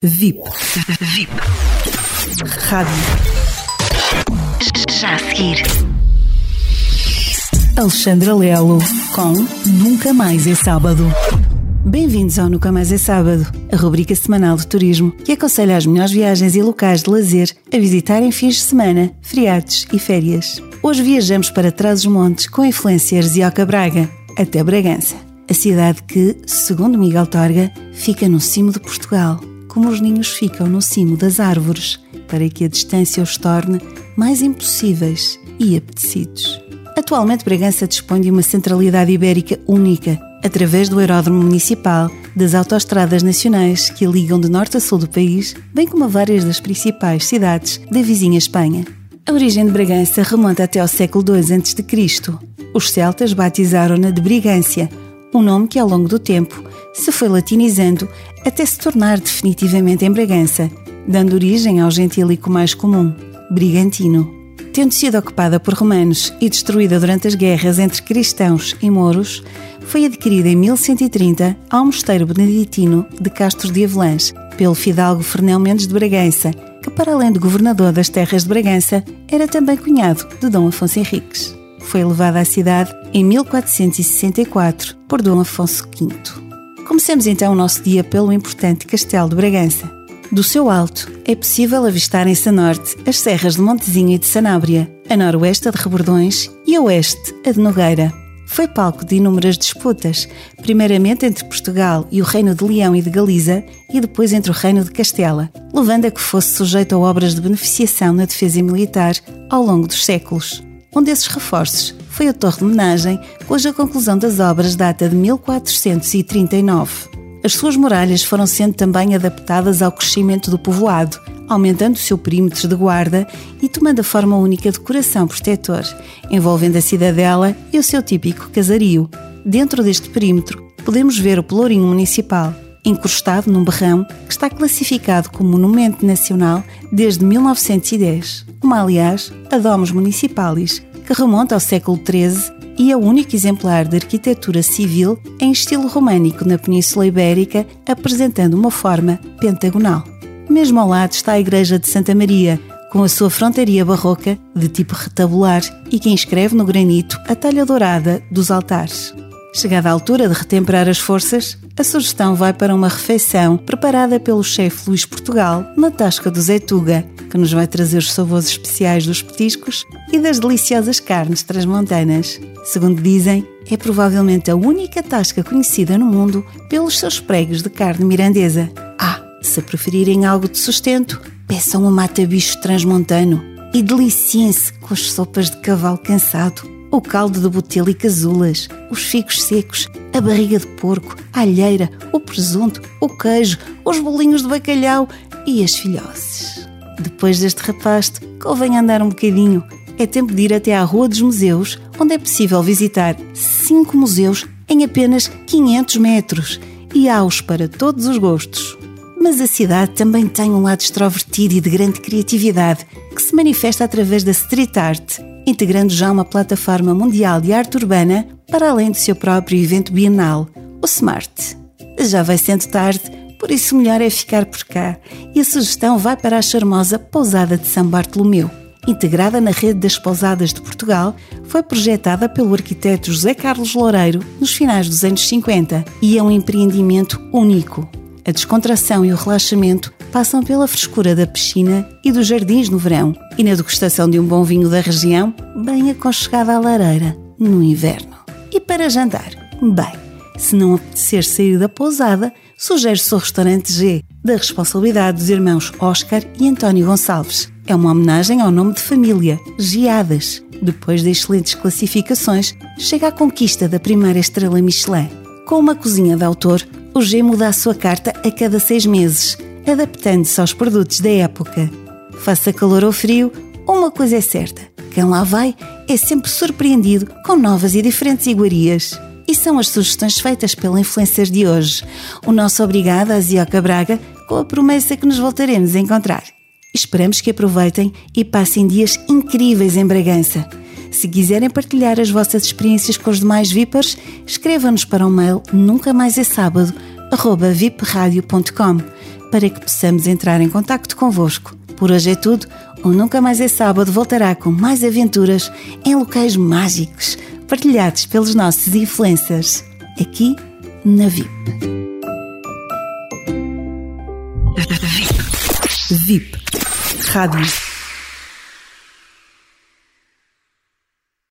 VIP. Rádio. Já a seguir. Alexandra Lelo com Nunca Mais é Sábado. Bem-vindos ao Nunca Mais é Sábado, a rubrica semanal de turismo que aconselha as melhores viagens e locais de lazer a visitar em fins de semana, feriados e férias. Hoje viajamos para Trás-os-Montes com influencers e Oca Braga, até Bragança. A cidade que, segundo Miguel Torga, fica no cimo de Portugal, como os ninhos ficam no cimo das árvores, para que a distância os torne mais impossíveis e apetecidos. Atualmente Bragança dispõe de uma centralidade ibérica única, através do aeródromo municipal, das autoestradas nacionais que a ligam de norte a sul do país, bem como a várias das principais cidades da vizinha Espanha. A origem de Bragança remonta até ao século II a.C. Os celtas batizaram-na de Brigância, um nome que ao longo do tempo se foi latinizando até se tornar definitivamente em Bragança, dando origem ao gentílico mais comum, Brigantino. Tendo sido ocupada por romanos e destruída durante as guerras entre cristãos e mouros, foi adquirida em 1130 ao mosteiro beneditino de Castro de Avelãs, pelo fidalgo Fernão Mendes de Bragança, que para além de governador das terras de Bragança, era também cunhado de Dom Afonso Henriques. Foi levada à cidade em 1464 por Dom Afonso V. Comecemos então o nosso dia pelo importante Castelo de Bragança. Do seu alto, é possível avistarem-se a norte as serras de Montezinho e de Sanábria, a noroeste a de Rebordões e a oeste a de Nogueira. Foi palco de inúmeras disputas, primeiramente entre Portugal e o Reino de Leão e de Galiza e depois entre o Reino de Castela, levando a que fosse sujeito a obras de beneficiação na defesa militar ao longo dos séculos. Um desses reforços foi a Torre de Menagem, cuja conclusão das obras data de 1439. As suas muralhas foram sendo também adaptadas ao crescimento do povoado, aumentando o seu perímetro de guarda e tomando a forma única de coração protetor, envolvendo a cidadela e o seu típico casario. Dentro deste perímetro, podemos ver o Pelourinho Municipal, encrustado num berrão que está classificado como Monumento Nacional desde 1910, como aliás a Domus Municipalis, que remonta ao século XIII e é o único exemplar de arquitetura civil em estilo românico na Península Ibérica, apresentando uma forma pentagonal. Mesmo ao lado está a Igreja de Santa Maria, com a sua frontaria barroca de tipo retabular e que inscreve no granito a talha dourada dos altares. Chegada a altura de retemperar as forças, a sugestão vai para uma refeição preparada pelo chefe Luís Portugal na Tasca do Zé Tuga, que nos vai trazer os sabores especiais dos petiscos e das deliciosas carnes transmontanas. Segundo dizem, é provavelmente a única tasca conhecida no mundo pelos seus pregos de carne mirandesa. Se preferirem algo de sustento, peçam um mata-bicho transmontano e deliciem-se com as sopas de cavalo cansado, o caldo de botelho e casulas, os figos secos, a barriga de porco, a alheira, o presunto, o queijo, os bolinhos de bacalhau e as filhoses. Depois deste repasto, convém andar um bocadinho. É tempo de ir até à Rua dos Museus, onde é possível visitar 5 museus em apenas 500 metros e há-os para todos os gostos. Mas a cidade também tem um lado extrovertido e de grande criatividade, que se manifesta através da street art, integrando já uma plataforma mundial de arte urbana para além do seu próprio evento bienal, o SMART. Já vai sendo tarde, por isso melhor é ficar por cá, e a sugestão vai para a charmosa Pousada de São Bartolomeu. Integrada na rede das pousadas de Portugal, foi projetada pelo arquiteto José Carlos Loureiro nos finais dos anos 50 e é um empreendimento único. A descontração e o relaxamento passam pela frescura da piscina e dos jardins no verão e na degustação de um bom vinho da região, bem aconchegada à lareira no inverno. E para jantar? Bem, se não apetecer sair da pousada, sugere-se o restaurante G, da responsabilidade dos irmãos Oscar e António Gonçalves. É uma homenagem ao nome de família, Geadas. Depois de excelentes classificações, chega à conquista da primeira estrela Michelin. Com uma cozinha de autor, o G muda a sua carta a cada 6 meses, adaptando-se aos produtos da época. Faça calor ou frio, uma coisa é certa: quem lá vai é sempre surpreendido com novas e diferentes iguarias. E são as sugestões feitas pela influencer de hoje. O nosso obrigado a Zioca Braga, com a promessa que nos voltaremos a encontrar. Esperamos que aproveitem e passem dias incríveis em Bragança. Se quiserem partilhar as vossas experiências com os demais VIPers, escrevam-nos para o mail nuncamaisesabado@vipradio.com. para que possamos entrar em contacto convosco. Por hoje é tudo. O Nunca Mais é Sábado voltará com mais aventuras em locais mágicos, partilhados pelos nossos influencers, aqui na VIP. VIP Rádio.